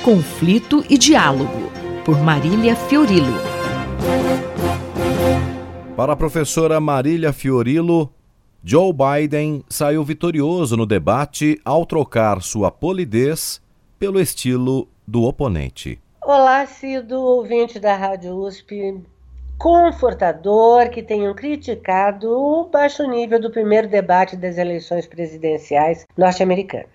Conflito e Diálogo, por Marília Fiorilo. Para a professora Marília Fiorilo, Joe Biden saiu vitorioso no debate ao trocar sua polidez pelo estilo do oponente. Olá, Cido, ouvinte da Rádio USP. Confortador que tenham criticado o baixo nível do primeiro debate das eleições presidenciais norte-americanas.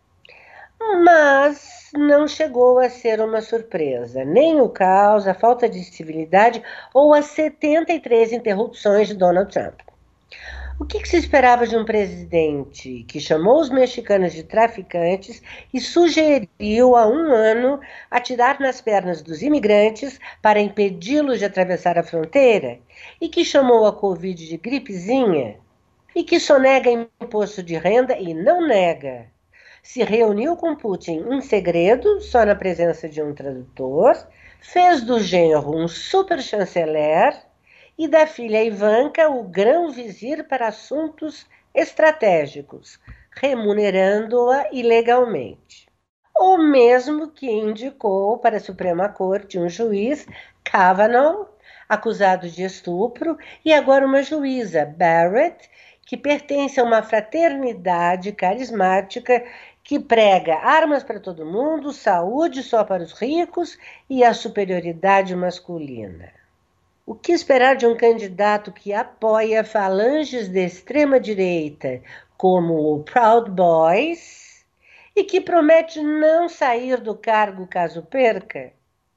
Mas não chegou a ser uma surpresa, nem o caos, a falta de civilidade ou as 73 interrupções de Donald Trump. O que se esperava de um presidente que chamou os mexicanos de traficantes e sugeriu há um ano atirar nas pernas dos imigrantes para impedi-los de atravessar a fronteira? E que chamou a Covid de gripezinha? E que sonega imposto de renda e não nega? Se reuniu com Putin em segredo, só na presença de um tradutor, fez do genro um super chanceler e da filha Ivanka o grão-vizir para assuntos estratégicos, remunerando-a ilegalmente. O mesmo que indicou para a Suprema Corte um juiz, Kavanaugh, acusado de estupro, e agora uma juíza, Barrett, que pertence a uma fraternidade carismática que prega armas para todo mundo, saúde só para os ricos e a superioridade masculina. O que esperar de um candidato que apoia falanges de extrema-direita, como o Proud Boys, e que promete não sair do cargo caso perca?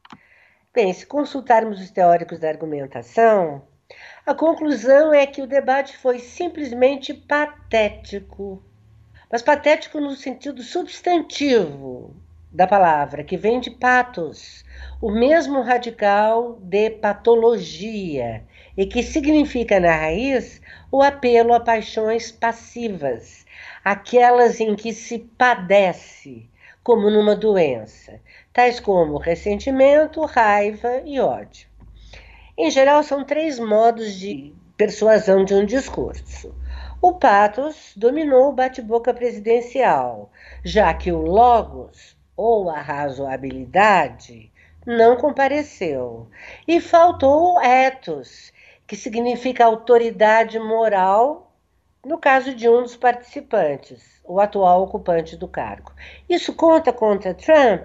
Bem, se consultarmos os teóricos da argumentação, a conclusão é que o debate foi simplesmente patético. Mas patético no sentido substantivo da palavra, que vem de pathos, o mesmo radical de patologia, e que significa na raiz o apelo a paixões passivas, aquelas em que se padece, como numa doença, tais como ressentimento, raiva e ódio. Em geral, são 3 modos de persuasão de um discurso. O pathos dominou o bate-boca presidencial, já que o logos, ou a razoabilidade, não compareceu. E faltou o ethos, que significa autoridade moral, no caso de um dos participantes, o atual ocupante do cargo. Isso conta contra Trump?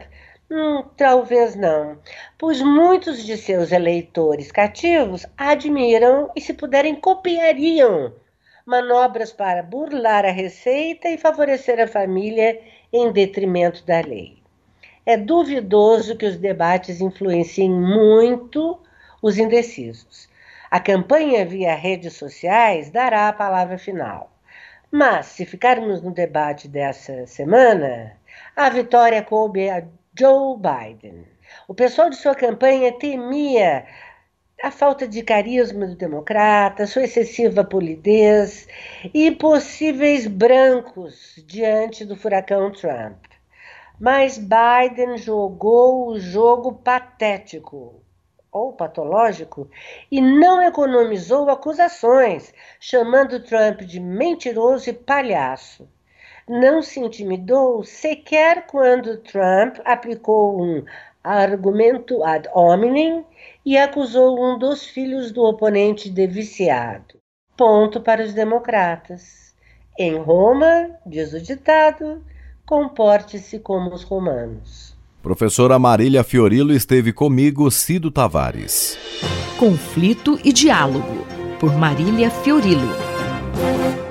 Talvez não, pois muitos de seus eleitores cativos admiram e, se puderem, copiariam manobras para burlar a receita e favorecer a família em detrimento da lei. É duvidoso que os debates influenciem muito os indecisos. A campanha via redes sociais dará a palavra final. Mas, se ficarmos no debate dessa semana, a vitória coube a Joe Biden. O pessoal de sua campanha temia a falta de carisma do democrata, sua excessiva polidez e possíveis brancos diante do furacão Trump. Mas Biden jogou o jogo patético ou patológico e não economizou acusações, chamando Trump de mentiroso e palhaço. Não se intimidou sequer quando Trump aplicou um argumento ad hominem e acusou um dos filhos do oponente de viciado. Ponto para os democratas. Em Roma, diz o ditado, comporte-se como os romanos. Professora Marília Fiorilo esteve comigo, Cido Tavares. Conflito e Diálogo, por Marília Fiorilo.